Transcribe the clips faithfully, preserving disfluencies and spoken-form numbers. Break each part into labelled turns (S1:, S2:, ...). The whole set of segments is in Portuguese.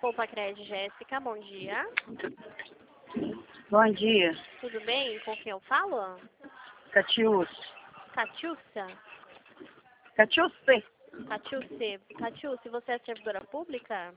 S1: Poupa Crédito, Jéssica, bom dia.
S2: Bom dia.
S1: Tudo bem? Com quem eu falo?
S2: Catiúcia.
S1: Catiúcia?
S2: Catiúcia.
S1: Catiúcia. Catiúcia, você é servidora pública?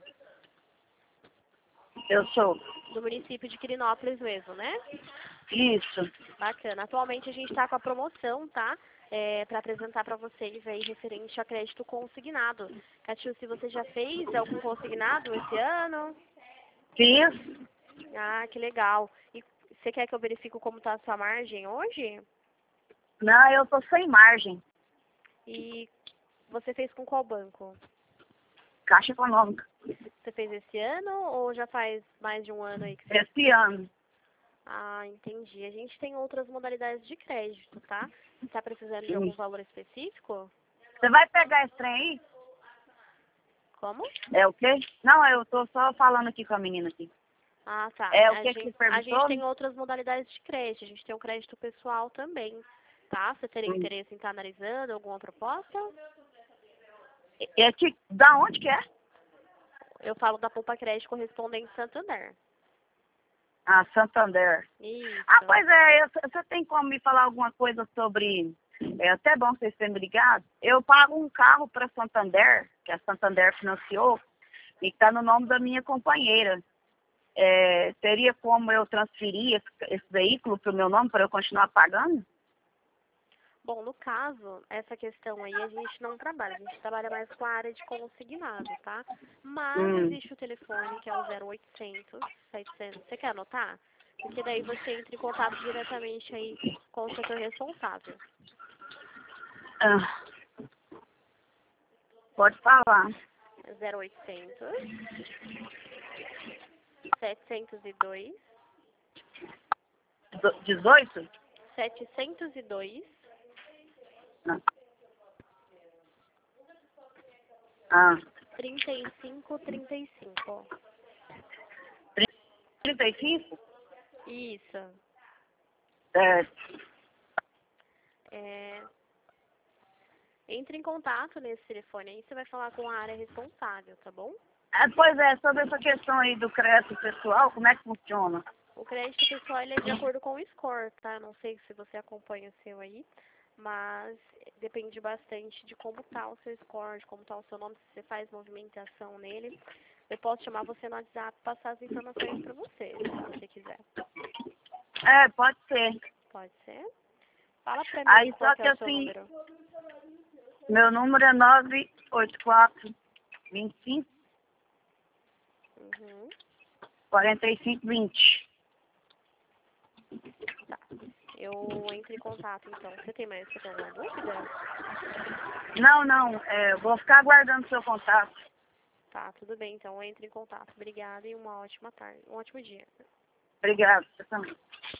S2: Eu sou.
S1: Do município de Quirinópolis mesmo, né?
S2: Isso.
S1: Bacana. Atualmente a gente está com a promoção, tá? É, para apresentar para vocês aí referente a crédito consignado. Catiúcia, você já fez algum consignado esse ano?
S2: Fiz.
S1: Ah, que legal. E você quer que eu verifique como está a sua margem hoje?
S2: Não, eu tô sem margem.
S1: E você fez com qual banco?
S2: Caixa Econômica.
S1: Você fez esse ano ou já faz mais de um ano aí que você...
S2: Esse ano.
S1: Ah, entendi. A gente tem outras modalidades de crédito, tá? Você está precisando de
S2: Sim.
S1: algum valor específico?
S2: Você vai pegar esse trem aí?
S1: Como?
S2: É o quê? Não, eu tô só falando aqui com a menina aqui.
S1: Ah, tá.
S2: É o
S1: A
S2: que que
S1: gente,
S2: você
S1: a gente
S2: perguntou?
S1: tem outras modalidades de crédito. A gente tem o crédito pessoal também, tá? Você teria
S2: Hum.
S1: interesse em estar analisando alguma proposta?
S2: É que, da onde que é?
S1: Eu falo da Poupa Crédito Correspondente Santander.
S2: Ah, Santander.
S1: Isso.
S2: Ah, pois é, eu- você tem como me falar alguma coisa sobre... É até bom vocês terem me ligado. Eu pago um carro para Santander, que a Santander financiou, e está no nome da minha companheira. É, teria como eu transferir esse, esse veículo para o meu nome para eu continuar pagando?
S1: Bom, no caso, essa questão aí a gente não trabalha, a gente trabalha mais com a área de consignado, tá? Mas
S2: Hum.
S1: existe o telefone, que é o zero oitocentos, setecentos. Você quer anotar? Porque daí você entra em contato diretamente aí com o setor responsável.
S2: Ah, pode falar.
S1: zero oitocentos, setecentos e dois,
S2: Do- dezoito?
S1: setecentos e dois,
S2: Não. Ah,
S1: trinta e cinco, trinta e cinco.
S2: trinta e cinco?
S1: Isso.
S2: É,
S1: É, entre em contato nesse telefone aí, você vai falar com a área responsável, tá bom?
S2: é, pois é, sobre essa questão aí do crédito pessoal, como é que funciona?
S1: O crédito pessoal ele é de acordo com o score, tá? Não sei se você acompanha o seu aí, mas depende bastante de como tá o seu score, de como tá o seu nome, se você faz movimentação nele. Eu posso chamar você no WhatsApp e passar as informações para você, se você quiser.
S2: É, pode ser.
S1: Pode ser? Fala pra mim
S2: Aí
S1: qual
S2: só
S1: que
S2: que
S1: é o seu
S2: assim,
S1: número.
S2: meu número é nove oito quatro, vinte e cinco,
S1: Uhum.
S2: quarenta e cinco, vinte.
S1: Tá. Eu entro em contato, então. Você tem mais, você tem alguma dúvida?
S2: Não, não, é, vou ficar aguardando seu contato.
S1: Tá, tudo bem, então eu entro em contato. Obrigada e uma ótima tarde, um ótimo dia.
S2: Obrigado, você também.